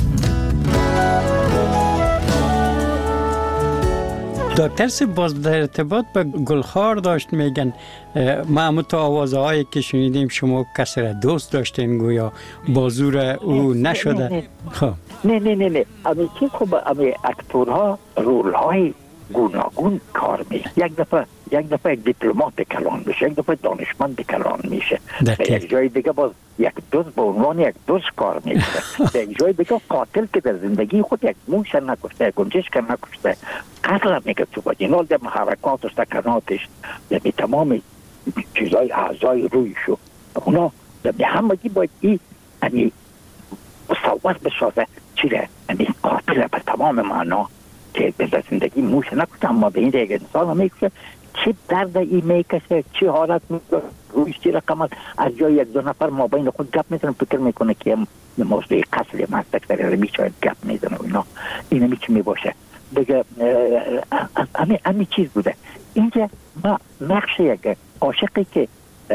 دکتر سی باز در ارتباط به گلخار داشت میگن ما همون تا آوازهایی که شنیدیم شما کسی را دوست داشتین گویا بازور او نشده. خب نه امی چیز خوب امی اکتورها رولهای گوناگون کار میشه. یک دفعه یک دیپلمات کلان میشه، یک دفعه دانشمند کلان میشه، در یک جای دیگه باز یک دوست به عنوان یک دوست کار میشه، در یک جای دیگه قاتل که در زندگی خود یک موش نکشته، گنجشک نکشته، قتل میگه تو باید اینال در حرکات و سکناتش در تمام چیزای اعضای رویشو اونا در همگی باید این مصور بسازه چیره قاتل به تمام معنا که به زندگی موش نکشته اما به این دیگه انسان میکشه. چه درد ای میکشه، چه حالت میکشه، رویش چی رقمت از جای یک دو نفر ما بین خود گپ میزنم فکر میکنه که موضوع قتل مستک در میشه گپ میزنه و اینا این همیچی میباشه دیگه. همی چیز بوده اینجا ما نقش یک عاشقی که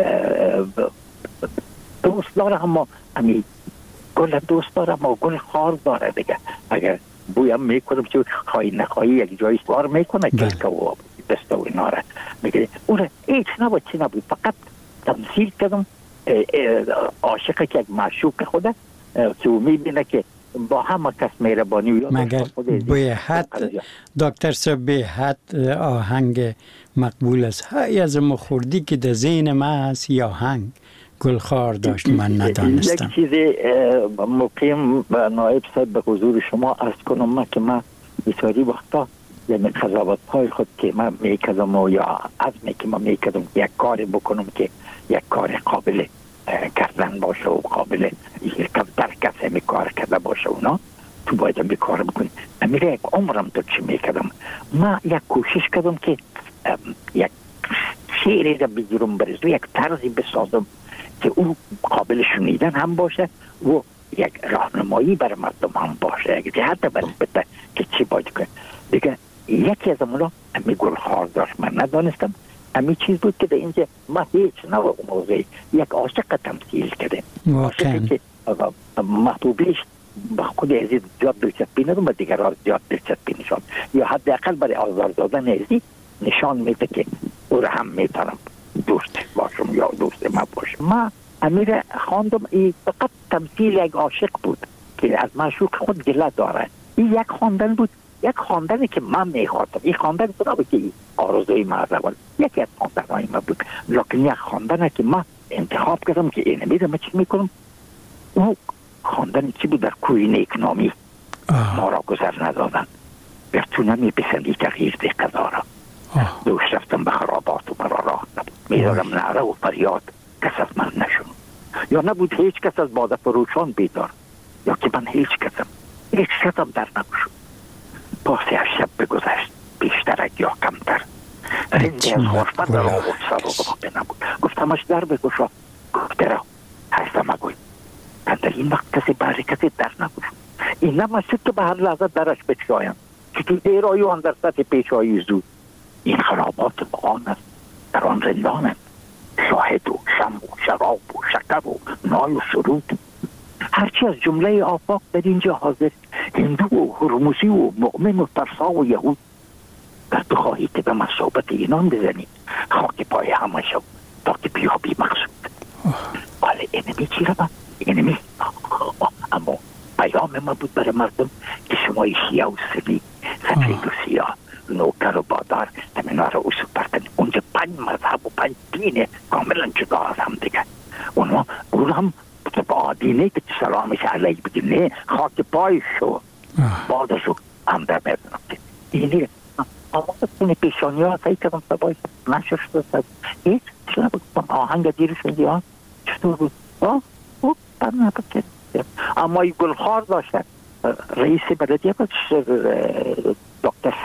دوست داره اما همی گل دوست داره اما گل خار داره دیگه. اگر بویم میکنم که خواهی نخواهی یک جایی سوار میکنه که و دست و اینا را میگه اون هیچ نبود چی نبود فقط تمثیل کردم عاشق که یک معشوق خوده که او میبینه که با همه کس مهربانی مگر به حد دکتر صاحب به حد آهنگ مقبول است. های از مخوردی که در ذهن من هست یا آهنگ گلخار داشت من ندانستم. یک چیزی مقیم نایب صاحب به حضور شما عرض کنم من که من بسیاری وقتا یعنی قضاوت های خود که من میکردم و یا عزمی که من میکردم یک کار بکنم که یک کار قابل کردن باشه و قابل در کسی می کار کرده باشه اونا تو باید می کار بکنی. میره یک عمرم تو چی میکردم من یک کوشش کردم که یک شعری را بگیرم برزو یک طرزی بسازم که او قابل شنیدن هم باشه و یک راهنمایی بر مردم هم باشه یک جهت بده که چی باید کنه دیگه. یکی از اونا می گلخار داشت من ندانستم همین چیز بود که در اینجا ما هیچ نوع موضوعی یک عاشق تمثیل کردیم، عاشقی که محبوبیش با خود عزیز زیاد دلچسپی ندارم و دیگران زیاد دلچسپی نشان، یا حداقل برای آزار دادن عزیز نشان میده که او را هم میتونم دوست باشم یا دوست ما باشم. ما امیر خواندم این فقط تمثیل یک عاشق بود که از معشوق خود گله داره. این یک خواندن بود، یک خواندنی که من میخواستم. این خواندن خدا بود که آرزوی من اول یکی از خواندنهای من بود، لیکن یک خواندنی که من انتخاب کردم که اینه میرم من چی میکنم، اون خواندنی چی بود؟ در کوی نیکنامی ما را گذر ندادن، بر تو نمیپسندی تغییر ده قضا را، دوش رفتم به خرابات و مرا راه نبود، میدارم نعره و فریاد کس از من نشون، یا نبود هیچ کس از باده فروشان بیدار، یا که من هیچ کسم در نگوشم. پاسی از شب بگذشت بیشتر یا کمتر، رنده از غرفت در آورد سر و باقی نبود. گفتمش در بگوشا، گفت را هستم اگوی در این وقت کسی بری کسی در نگوشم. این نمشید که به هر لحظه درش بچایم که تو دیر آیوان در سطح پیشایی زود. این خرابات بغان است، در آن رندانند، شاهد و شم و شراب و شکر و نای و سرود، هرچی از جمله آفاق در اینجا حاضر، هندو و هرموزی و مؤمن و ترسا و یهود. در تو خواهی که به مصابت اینان بزنی، خاک پای همه شو تا که بیابی مقصود. ولی اینمی چی رو اینمی اما پیام ما بود برای مردم که شما شیعه و سنی، سفید و سیاه، نوکر و بادار همینا رو اصول پرکنی. اونجا 5 مذهب و 5 دین کاملا جدا از هم دیگه. اونا هم با دینه که سلامش علیه بگیم، نه خاک پای شو بادشو هم در میدونم که اینی اما این پیشانی ها سعی کردم سبایی نششت سد هیچ چلا بگم آهنگ دیرش میدی ها چطور بود؟ بر نبود. اما این گلخار داشتن رئیس بلدیه بود دکتر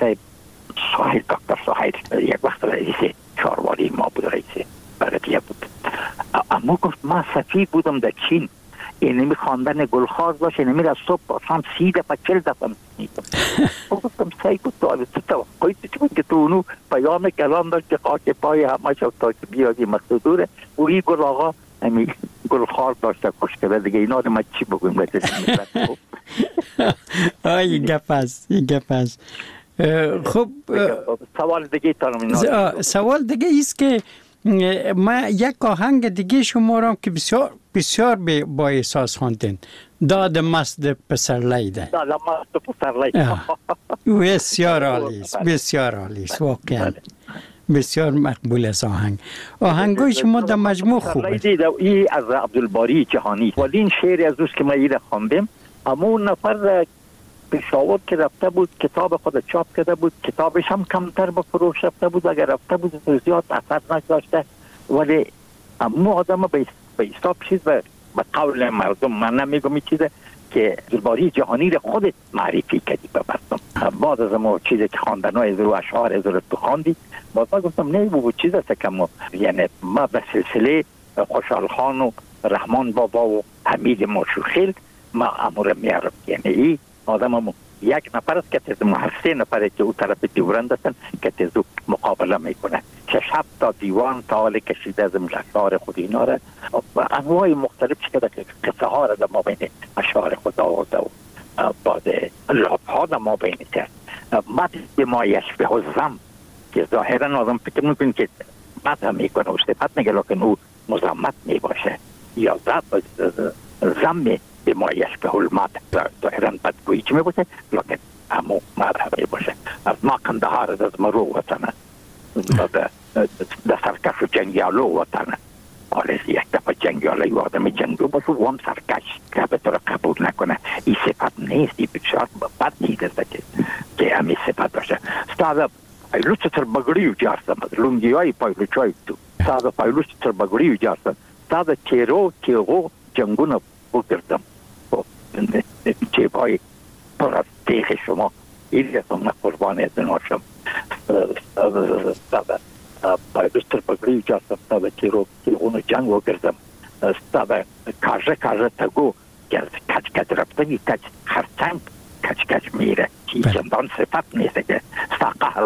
صاحب یک وقت رئیس چهارواری ما بود، رئیس بلدیه بود. اما گفت من سفیر بودم در چین، اینمی خواندن گلخار داشت، اینمی را صبح باشم 30 دفعه 40 دفعه میکنم. گفتم سعی بود تو توقعی چی بود که تو اونو پیام کلام داشت که خاک پای همه شد تا که بیادی مقصودوره و این گل آقا همی گلخار داشته کشکره دیگه. اینا رو من چی بگویم؟ این گپ است. خب سوال دیگه تانم. سوال دیگه ایست که ما یک آهنگ دیگه شما را که بسیار بسیار با احساس خواندین، داد مست پسر لیده. داد مست پسر لیده بسیار عالی است، بسیار عالی است، واقعا بسیار مقبول است. آهنگای شما در مجموع خوبه. این از عبدالباری جهانی ولی این شعر از دوست که ما ایره خواندیم. اما اون نفر پشاور که رفته بود کتاب خود چاپ کرده بود، کتابش هم کمتر به فروش رفته بود، اگر رفته بود زیاد اثر نگذاشته. ولی اما آدم به حساب چیز به قول مردم، من نمیگم این چیزه که عبدالباری جهانی رو خودت معرفی کردی به مردم. بعد از ما چیزی که خواندنای از رو اشعار از رو خواندی، باز ما گفتم نه بود چیز است که ما یعنی ما به سلسله خوشحال خان و رحمان بابا و حمید مشوخیل ما امور میارم. یعنی این آدم یک نفر است که تز محسه نفره که او طرف دیورند هستن که تزو مقابله میکنه. 6-7 تا دیوان تا حال کشیده از اشعار خود اینا را انواع مختلف شده که قصه ها را در ما بین اشعار خود آورده و بعد لاب ها در ما بین کرد. مد ما یشبه الزم که ظاهرا آدم فکر میکنه که مد هم میکنه و صفت میگه لیکن او مزمت میباشه یا زم به ما یشبه المد ظاهرا بدگویی چی میباشه لیکن همو مد هم میباشه. از ما قندهار از مرو وطنه در سرکش و جنگیالو وطنه. حالا یک دفعه جنگیاله و آدم جنگو باشه و هم سرکش که به طور قبول نکنه. این صفت نیست، این بسیار بد دیده که همین صفت باشه. استاد پایلوچ تربگری جارستم از لونگی های پایلوچ های تو استاد پایلوچ تربگری جارستم استاد تیغو جنگون بگردم چه پای پر از تیغ شما این رسم قربان از ناشم. استاد پایلوچ تربگری جارستم استاد تیغون جنگ بگردم استاد کاجه تگو کچ رفتنی کچ خرچنگ کچ میره چی چندان صفت نیست که ستا قهر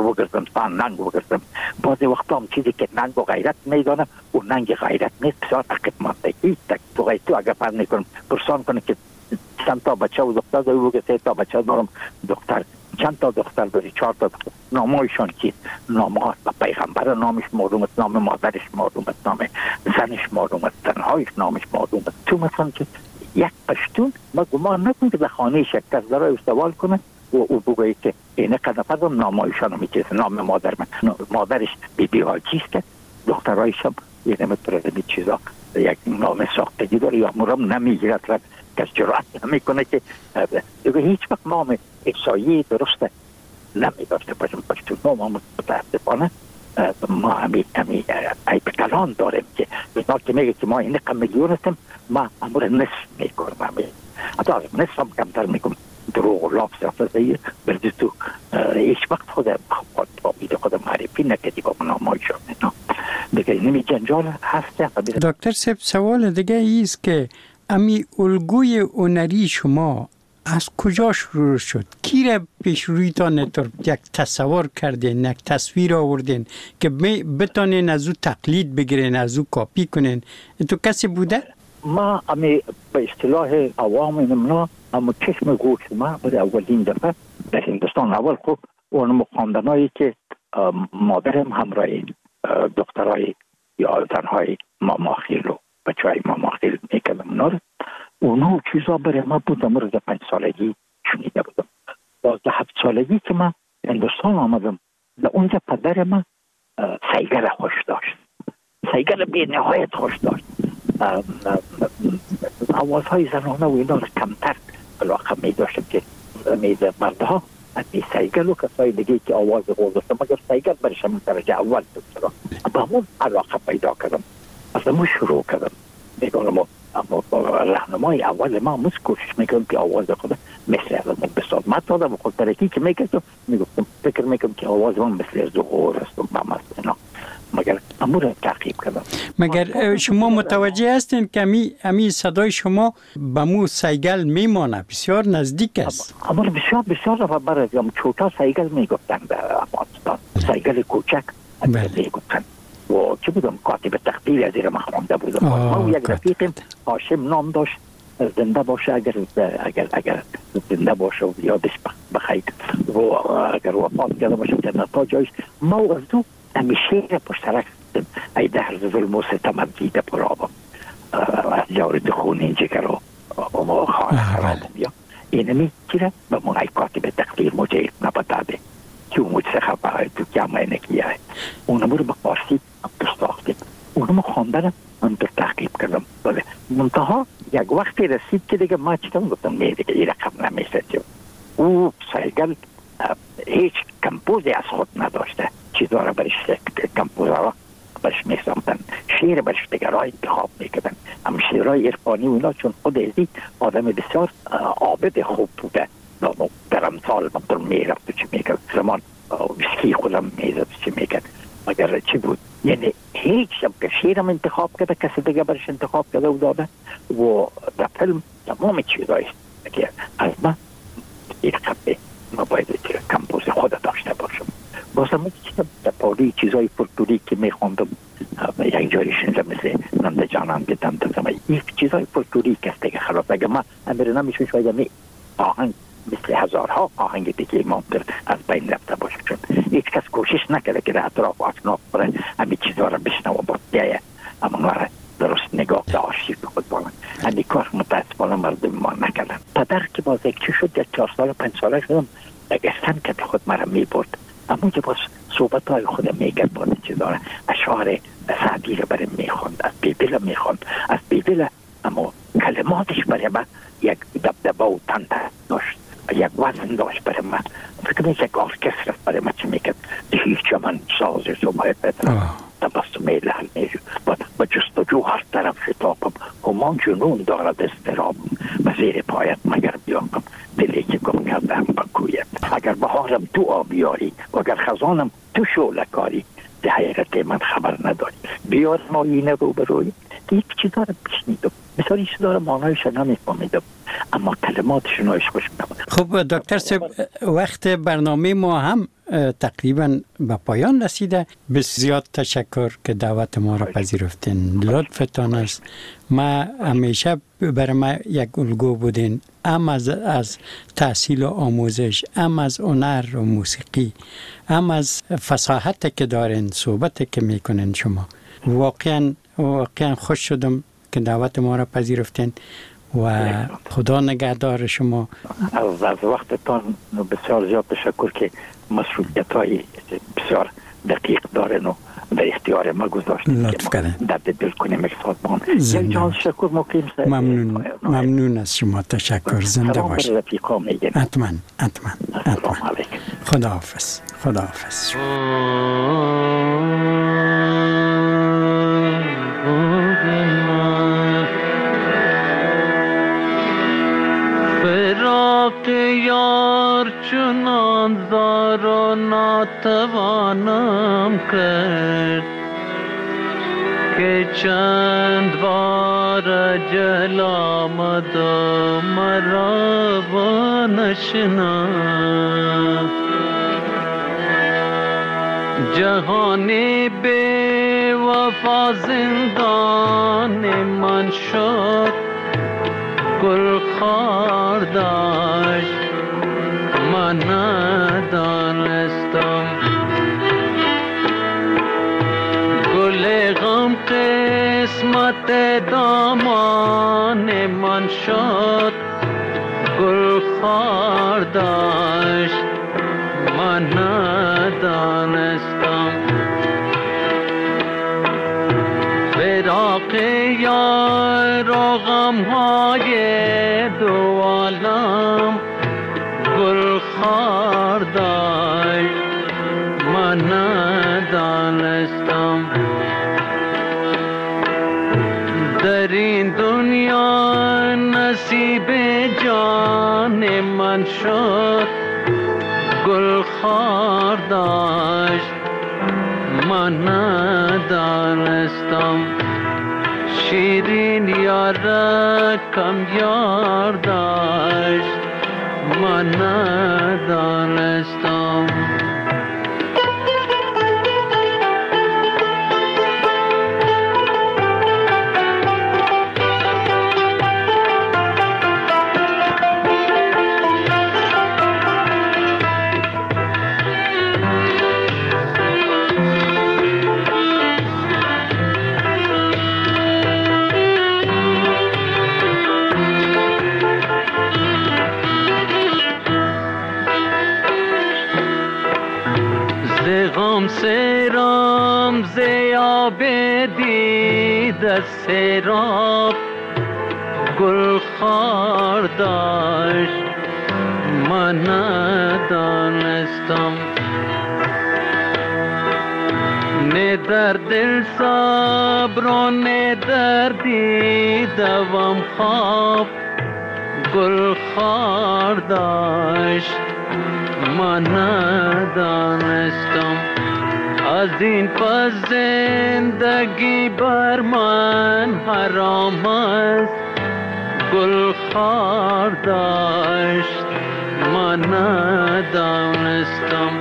بگردم تا ننگ بگردم. بعضی وقتا هم چیزی که ننگ و غیرت میدانم و ننگ غیرت نیست، بسیار عقب ماندگی تو اگر پر نکنم پرسان کنه که چند تا بچه و دختر داری، بگه 3 تا بچه دارم، دختر چند تا دختر داری؟ 4 تا دختر. نامهایشان چیست؟ نامه ها پیغمبر نامش معلوم است، نام مادرش معلوم است، نام زنش معلوم است، زنهایش نامش معلوم است. تو مثلا که یک پشتون ما گمان نکنیم که در خانه یک کس داره سوال کنه و او بگوید که اینه قدفردم نامهایشان میچیست، نام مادر من، مادرش بی حاجی است که دخترهایش هم یه نمیتونه چیزا یک نام ساختگی داره یا مرام نمیگیرد، کس جرأت نمیکنه که دیگه هیچ وقت نام احسایی درسته نمیداشته باشم. پشتون نام متاسفانه ما همی عیب کلان داریم که اینا که میگه که ما این رقم میلیون هستیم، ما امور نصف میکنم، حتی نصف هم کمتر میکنم. دروغ و لاف سیاستهی بردی تو هیچ وقت خودم خودم معرفی نکردی با نامای شد دیگه نمی جنجال هسته. دکتر صاحب سوال دیگه ایست که امی الگوی هنری شما از کجا شروع شد؟ کی را پیش رویتان یک تصور کردین، یک تصویر آوردین که بتانین از او تقلید بگیرین، از او کاپی کنین؟ تو کسی بوده؟ ما امی به اصطلاح عوام نمنا اما چشم گوش ما بود اولین دفعه در هندوستان. اول خوب اون خواندنایی که مادرم همراه دخترای یا زنهای ماماخیل و بچه های ماماخیل میکردم اونا چیزا برای ما بود. مورد 5 سالگی شنیده بودم. 7 سالگی که من هندوستان آمدم، در اونجا پدر من سیگل خوش داشت، سیگل بی نهایت خوش داشت. آوازهای زنانه و اینا کمتر علاقه می داشتم که مردها می سیگل و کسای دیگه که آواز غول داشتم، مگر سیگل برش همین درجه اول بود. با همون علاقه پیدا کردم، از همون شروع کردم. میگم اما راهنمای اول ما کوشش میکنم که آواز خود مثل از من بساز. من تا با خود ترکی که میگفتم میگفتم فکر میکنم که آواز من مثل زهور است و مثلا، مگر امور تعقیب کردم. مگر شما متوجه هستین که امی صدای شما به مو سیگل میمانه، بسیار نزدیک است. امور بسیار و برای چوتا سیگل میگفتن در افغانستان، سیگل کوچک میگفتن. و چه بودم کاتب تقدیر از زیر مخمانده بودم. ما یک رفیقم هاشم نام داشت، زنده باشه اگر زنده باشه و یادش بخیر و اگر وفات کرده باشه جنتا جایش. ما از دو همیشه پشترک ای در ظلم و ستم دیده پرابم از جارد خون اینجگر و خانه خرابم یا اینمی چیره به من ای کاتب تقدیر مجید نبتاده که اون مجسخه باید تو جمعه نکیه اونمو رو به فارسی بستاختیم. اونمو خواندنم من در تحقیب کردم. بله منتها یک وقتی رسید که دیگه ما چیتم گفتم نه دیگه این رقم نمیشه. او سیگل هیچ کمپوزی از خود نداشته، چیزا را برش کمپوزا برش میسامدن، شعر برش دیگر را انتخاب میکردن. هم شعرهای عرفانی و اینا چون خود ازی آدم بسیار عابد خوب بوده، در امثال مطور میرفت و چی میکرد، زمان ویسکی خودم میزد چی میکرد، مگر چی بود. یعنی هیچ شب که شیرم انتخاب کرده کسی دیگه برش انتخاب کرده و داده و در فیلم تمام چیزایش که از من این خبه ما باید کمپوز خود داشته باشم. بازم چیزم در پاوری چیزای فولکلوری که میخوندم یک جایی شنیدم مثل ننده جانم که دم این چیزای فولکلوری که دیگه خلاص اگه ما امیر نمیشون شاید آهنگ مثل هزارها آهنگ دیگه ممکن از بین رفته باشه، چون هیچ کس کوشش نکرده که در اطراف و اکناف بره همین چیزها را بشنه و باید اما را درست نگاه داشتی به خود بانن. همین کار متاسفانه مردم ما نکردن. پدر که باز یک چی شد، یک 4 سال 5 ساله شدم، دگستن که خود مرا می برد، اما که باز صحبت های خود میگرد باید چیزها را اشعار سعدی را برای میخوند، از بیبیل میخوند، از بیبیل اما کلماتش برای من یک دبدبه و تنده داشت، یک وزن داشت برای من. فکر میکنم یک ارکستر برای من چی میکرد، هیچ من ساز صبح پدرم تبسم لحل میشو با جستجو هر طرف شتابم، همان جنون دارد استرابم و زیر پایت مگر بیایم دلی که گم کردم بکویت. اگر بهارم تو آبیاری و اگر خزانم تو شعله کاری، ده حیرت من خبر نداری، بیار ما اینه رو بروی. یک چیزا رو بشنیدم، مثلا این چیزا رو معنایش نمیفهمیدم اما کلماتشون هایش خوش می‌آمد. خب دکتر صاحب وقت برنامه ما هم تقریبا به پایان رسیده. بسیار تشکر که دعوت ما را پذیرفتین. لطفتان است. ما همیشه برای ما یک الگو بودین، هم از تحصیل و آموزش، هم از هنر و موسیقی، هم از فصاحت که دارین، صحبت که میکنین شما. واقعا خوش شدم که دعوت ما را پذیرفتین و خدا نگهدار شما. از وقتتان بسیار زیاد تشکر که مسئولیت‌های بسیار دقیق دارن و در اختیار ما گذاشتین لطف کردین. درد دل کنیم یک سازمان. یک جان تشکر مقیم. ممنون از شما. تشکر. زنده باشید. حتما. خداحافظ. فراق یار چنان زار و ناتوانم کرد که چند بار جل آمد و مرا با نشناخت. جهانی بی وفا زندان من شد، گل خار داشت من ندانستم. گل غم قسمت دامان من شد، گل خار داشت من ندانستم. فراق یار و غمهای دو عالم گل خار داشت من ندانستم. در این دنیا نصیب جان من شد، گل خار داشت من ندانستم. شیرین یارکم یار داشت من ندانستم. سرام زیاب دید سراب گل خار داشت من ندانستم. نه در دل صبر و نه در دیدم خواب گل خار داشت من ندانستم. از این پس زندگی بر من حرام است، گل خار داشت من ندانستم.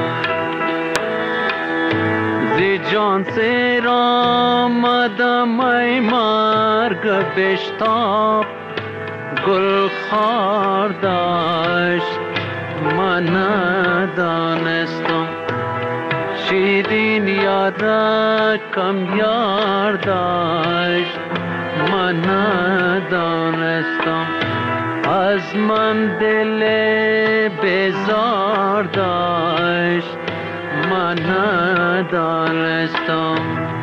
زی جان سیر آمدم ای مرگ بشتاب، گل خار داشت من ندانستم. شیرین یارکم یار داشت من ندانستم. از من دل بیزار داشت من ندانستم.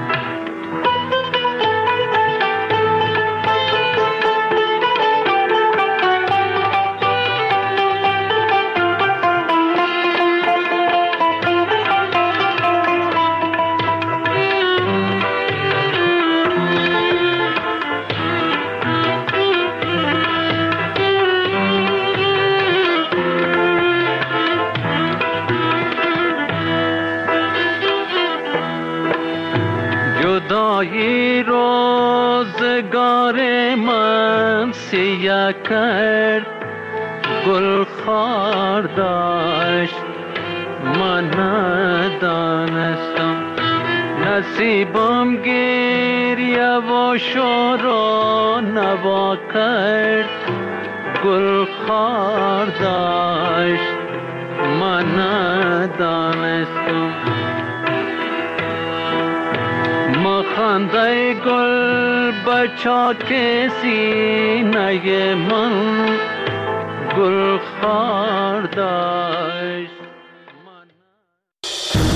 جدایی روزگار من سیاه کرد، گل خار داشت من ندانستم نصیبم گریه و شور و نوا کرد گل خار داشت من ندانستم مخنده گل بچاک سینه من گل خار داشت